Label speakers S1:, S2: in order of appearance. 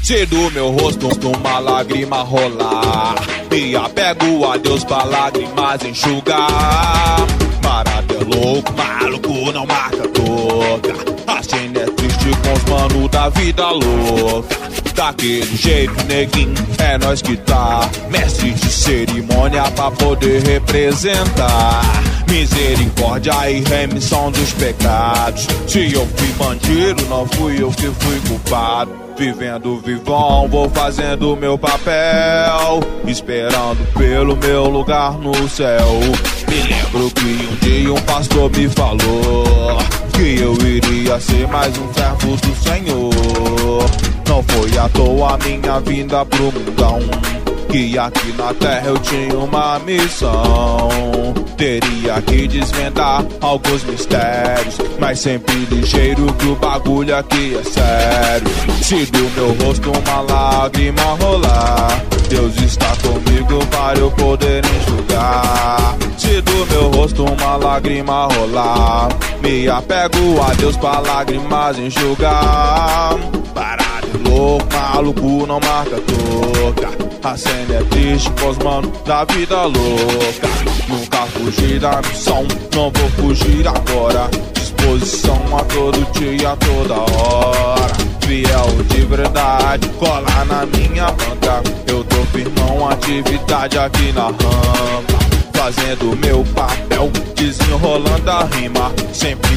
S1: Se do meu rosto uma lágrima rolar, me apego a Deus pra lágrimas enxugar. Barato é louco, maluco não marca toca. A cena é triste com os mano da vida louca. Daquele jeito, neguinho, é nós que tá. Mestre de cerimônia pra poder representar. Misericórdia e remissão dos pecados. Se eu fui bandido, não fui eu que fui culpado. Vivendo vivão, vou fazendo meu papel, esperando pelo meu lugar no céu. Me lembro que um dia um pastor me falou que eu iria ser mais um servo do Senhor. Não foi à toa a minha vinda pro mundão, que aqui na terra eu tinha uma missão. Teria que desvendar alguns mistérios, mas sempre ligeiro que o bagulho aqui é sério. Se do meu rosto uma lágrima rolar, Deus está comigo para eu poder enxugar. Se do meu rosto uma lágrima rolar, me apego a Deus pra lágrimas enxugar. Parado louco, maluco não marca toca. A cena é triste com os mano da vida louca. Nunca fugi da missão, não vou fugir agora. Disposição a todo dia, a toda hora. Fiel de verdade, cola na minha banca. Eu tô firmão, atividade aqui na rampa. Fazendo meu papel, desenrolando a rima. Sempre